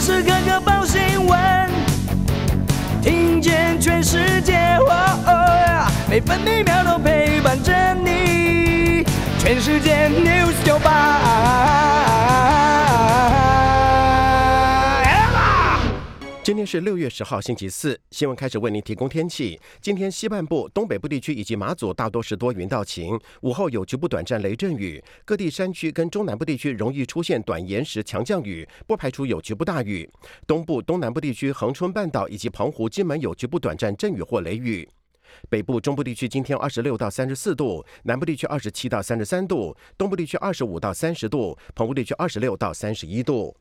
时刻刻报新闻，听见全世界，每分每秒都陪伴着你。全世界 News 98。 今天是6月10号，星期四。新闻开始为您提供天气。今天西半部、东北部地区以及马祖大多是多云到晴，午后有局部短暂雷阵雨。各地山区跟中南部地区容易出现短延时强降雨，不排除有局部大雨。东部、东南部地区、恒春半岛以及澎湖、金门有局部短暂阵雨或雷雨。北部、中部地区今天26到34度，南部地区27到33度，东部地区25到30度，澎湖地区26到31度。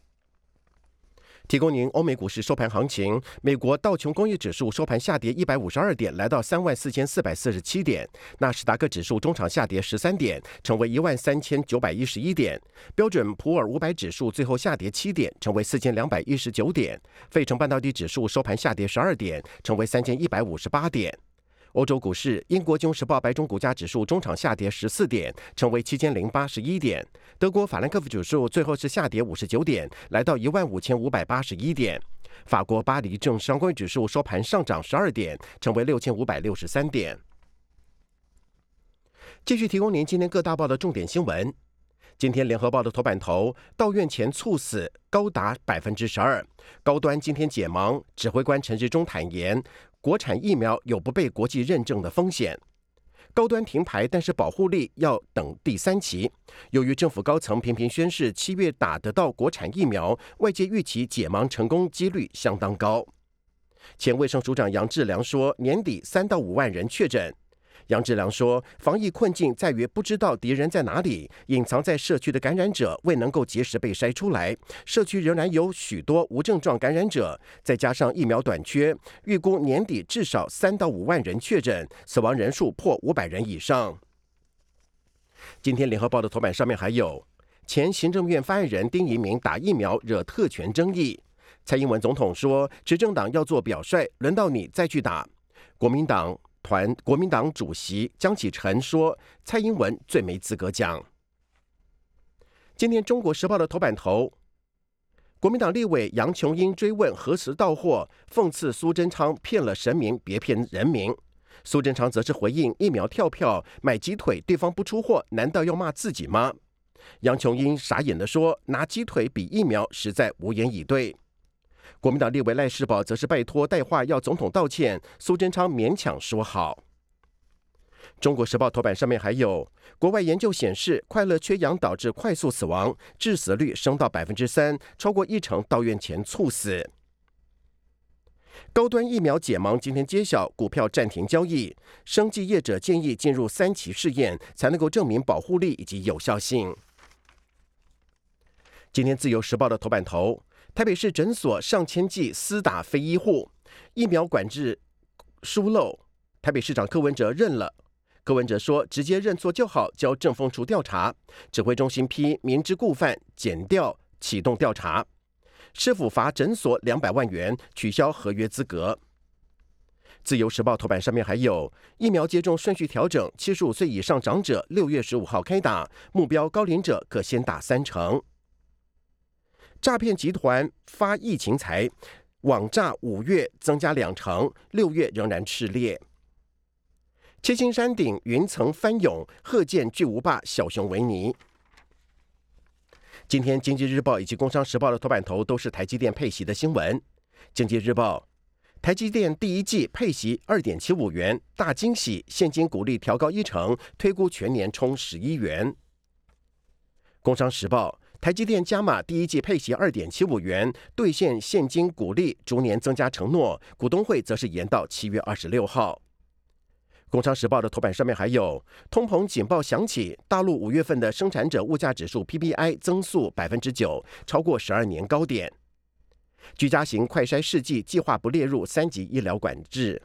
提供您欧美股市收盘行情。美国道琼工业指数收盘下跌152点，来到34,447点；纳斯达克指数中场下跌13点，成为13,911点；标准普尔500指数最后下跌7点，成为4,219点；费城半导体指数收盘下跌12点，成为3,158点。欧洲股市，英国金融时报白种股价指数中场下跌14点，成为7,081点；德国法兰克福指数最后是下跌59点，来到15,581点；法国巴黎政商工业指数收盘上涨12点，成为6,563点。继续提供您今天各大报的重点新闻。今天联合报的头版头，到院前猝死高达12%，高端今天解盲，指挥官陈时中坦言，国产疫苗有不被国际认证的风险。高端停牌，但是保护力要等第3期。由于政府高层频频宣示7月打得到国产疫苗，外界预期解盲成功几率相当高。前卫生署长杨志良说，年底3到5万人确诊。杨志良说，防疫困境在于不知道敌人在哪里，隐藏在社区的感染者未能够及时被筛出来，社区仍然有许多无症状感染者，再加上疫苗短缺，预估年底至少3到5万人确诊，死亡人数破500人以上。今天联合报的头版上面还有前行政院发言人丁怡铭打疫苗惹特权争议，蔡英文总统说，执政党要做表率，轮到你再去打。国民党主席江启臣说，蔡英文最没资格讲。今天中国时报的头版头，国民党立委杨琼英追问何时到货，讽刺苏贞昌骗了神明，别骗人民。苏贞昌则是回应疫苗跳票，买鸡腿对方不出货，难道要骂自己吗？杨琼英傻眼地说，拿鸡腿比疫苗实在无言以对。国民党立委赖士葆则是拜托带话要总统道歉，苏贞昌勉强说好。中国时报头版上面还有，国外研究显示，快乐缺氧导致快速死亡，致死率升到3%，超过1成到院前猝死。高端疫苗解盲今天揭晓，股票暂停交易，生技业者建议进入3期试验，才能够证明保护力以及有效性。今天自由时报的头版头，台北市诊所上千剂私打非医护，疫苗管制疏漏，台北市长柯文哲认了。柯文哲说，直接认错就好，交政风处调查。指挥中心批明知故犯，检调启动调查。市府罚诊所200万元，取消合约资格。自由时报头版上面还有疫苗接种顺序调整，75岁以上长者6月15号开打，目标高龄者可先打3成。诈骗集团发疫情财，网诈5月增加2成，6月仍然炽烈。七星山顶云层翻涌，鹤见巨无霸小熊维尼。今天经济日报以及工商时报的头版头都是台积电配息的新闻。经济日报，台积电第1季配息2.75元，大惊喜，现金股利调高1成，推估全年冲11元。工商时报，台积电加码第1季配息2.75元，兑现现金股利逐年增加承诺，股东会则是延到7月26号。工商时报的头版上面还有通膨警报响起，大陆5月份的生产者物价指数 PPI 增速9%，超过12年高点。居家型快筛试剂计划不列入3级医疗管制。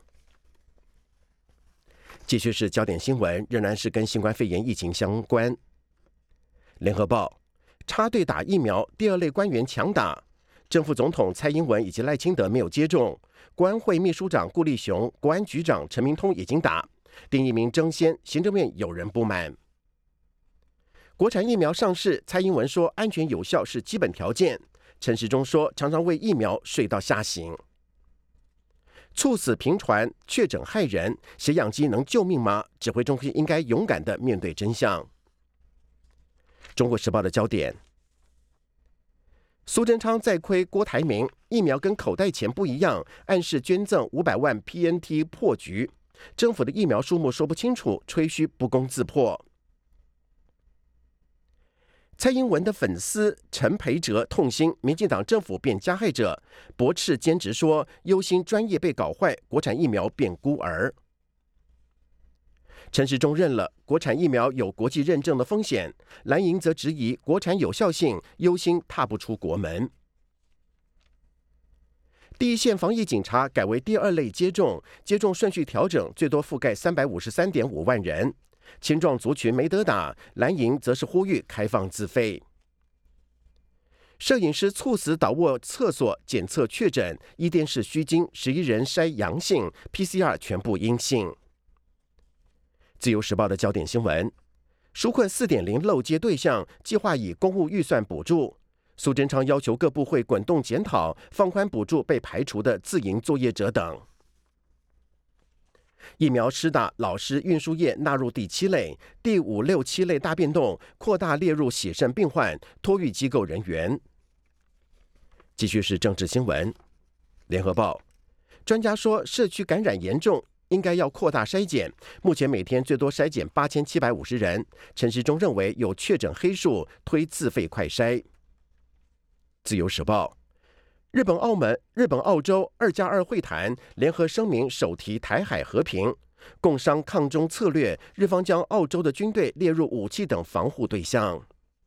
继续是焦点新闻，仍然是跟新冠肺炎疫情相关。联合报，插队打疫苗，第2类官员强打，正副总统蔡英文以及赖清德没有接种，国安会秘书长顾立雄、国安局长陈明通已经打，丁一鸣争先，行政院有人不满。国产疫苗上市，蔡英文说安全有效是基本条件， 陈时中说，常常为疫苗睡到吓醒。猝死频传，确诊害人，血氧机能救命吗？指挥中心应该勇敢地面对真相。中国时报的焦点：苏贞昌再亏郭台铭，疫苗跟口袋钱不一样，暗示捐赠500万 PNT 破局。政府的疫苗数目说不清楚，吹嘘不攻自破。蔡英文的粉丝陈培哲痛心，民进党政府变加害者，驳斥坚持说忧心专业被搞坏，国产疫苗变孤儿。陈时中认了国产疫苗有国际认证的风险，蓝营则质疑国产有效性，忧心踏不出国门。第一线防疫警察改为第2类接种，接种顺序调整，最多覆盖353.5万人。青壮族群没得打，蓝营则是呼吁开放自费。摄影师猝死倒卧厕所检测确诊，伊甸市虚惊11人筛阳性 ，PCR 全部阴性。自由时报的焦点新闻：纾困4.0漏接对象计划以公务预算补助，苏贞昌要求各部会滚动检讨，放宽补助被排除的自营作业者等。疫苗施打老师运输业纳入第7类，第5、6、7类大变动，扩大列入血肾病患、托育机构人员。继续是政治新闻，联合报专家说，社区感染严重，应该要扩大筛检，目前每天最多筛检8750人。陈时中认为有确诊黑数，推自费快筛。自由时报日本、澳洲2+2会谈联合声明首提台海和平，共商抗中策略，日方将澳洲的军队列入武器等防护对象。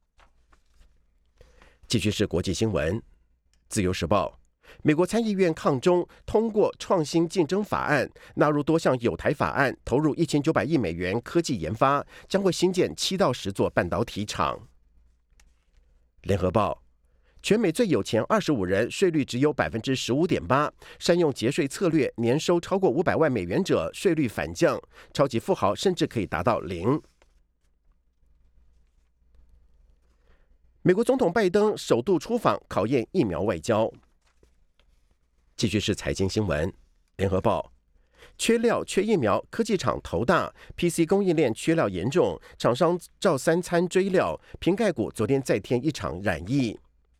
继续是国际新闻，自由时报美国参议院抗中通过创新竞争法案，纳入多项友台法案，投入1900亿美元科技研发，将会新建7到10座半导体厂。联合报全美最有钱25人税率只有 15.8%， 善用节税策略，年收超过500万美元者税率反降，超级富豪甚至可以达到0。美国总统拜登首度出访，考验疫苗外交。继续是财经新闻，联合报缺料缺疫苗，科技厂头大 ，PC 供应链缺料严重，厂商照3餐追料，瓶盖股昨天再添一场染疫。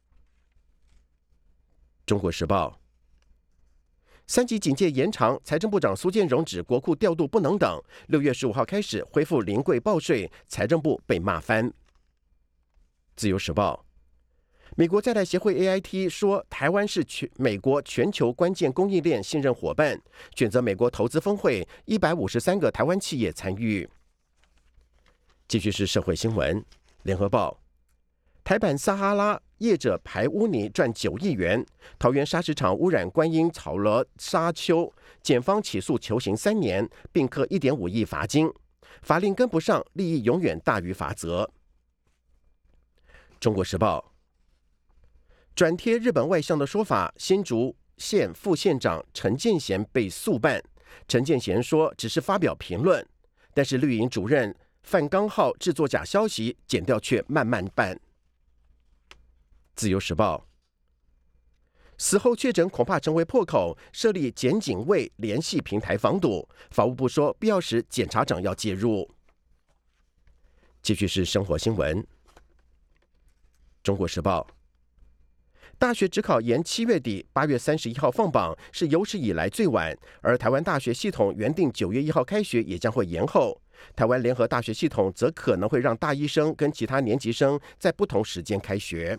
中国时报3级警戒延长，财政部长苏建荣指国库调度不能等，6月15号开始恢复临柜报税，财政部被骂翻。自由时报美国在台协会 AIT 说，台湾是美国全球关键供应链信任伙伴，选择美国投资峰会，153个台湾企业参与。继续是社会新闻，联合报台版撒哈拉业者排污泥赚9亿元，桃园砂石场污染观音草罗沙丘，检方起诉求刑3年，并科1.5亿罚金，法令跟不上，利益永远大于法则。中国时报转贴日本外相的说法，新竹县副县长陈建贤被诉办，陈建贤说只是发表评论，但是绿营主任范刚浩制作假消息，检调却慢慢办。自由时报死后确诊恐怕成为破口，设立检警卫联系平台防堵，法务部说必要时检察长要介入。继续是生活新闻，中国时报大学指考延7月底，8月31号放榜，是有史以来最晚。而台湾大学系统原定9月1号开学，也将会延后。台湾联合大学系统则可能会让大一生跟其他年级生在不同时间开学。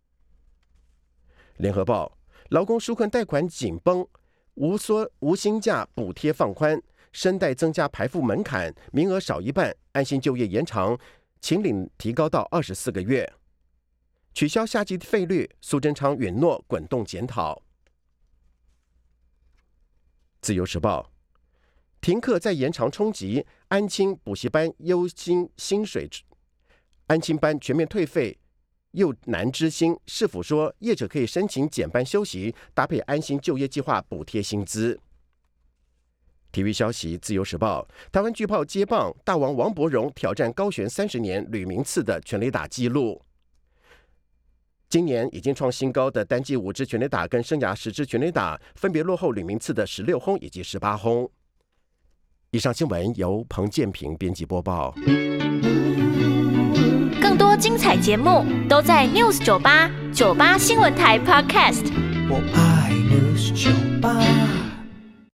联合报劳工纾困贷款紧绷，无薪假补贴放宽，申贷增加排付门槛，名额少一半，安心就业延长，请领提高到24个月。取消夏季费率，苏贞昌允诺滚动检讨。自由时报停课再延长冲击，安亲补习班优薪薪水，安亲班全面退费又难支薪，市府说业者可以申请减班休息，搭配安心就业计划补贴薪资。体育消息，自由时报台湾巨炮接棒，大王王柏荣挑战高悬30年吕明次的全垒打纪录。 今年已经创新高的单季5支全垒打跟生涯10支全垒打，分别落后吕明次的16轰以及18轰。以上新闻由彭建平编辑播报。 更多精彩节目都在 News 98 98新闻台 Podcast。 我爱 News 98。